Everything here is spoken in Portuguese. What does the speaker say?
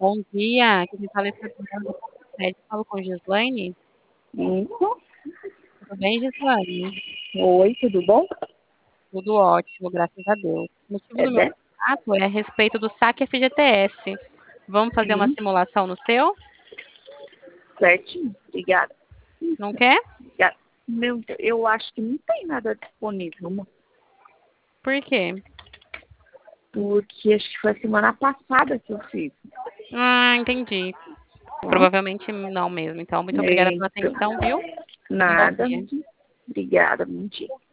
Bom dia, aqui quem fala é Fernanda do Prédio. Falo com Gislaine. Isso. Tudo bem, Gislaine? Oi, tudo bom? Tudo ótimo, graças a Deus. O motivo É do meu dessa? contato é a respeito do saque FGTS. Vamos fazer uma Sim, simulação no seu? certinho. Obrigada. Não quer? Obrigada. Meu Deus, eu acho que não tem nada disponível, amor, Por quê? porque acho que foi a semana passada que eu fiz. Ah, entendi. Tá? Provavelmente não mesmo. Então, muito obrigada É, pela então, atenção, viu? Um bom nada. dia. Obrigada, bom dia.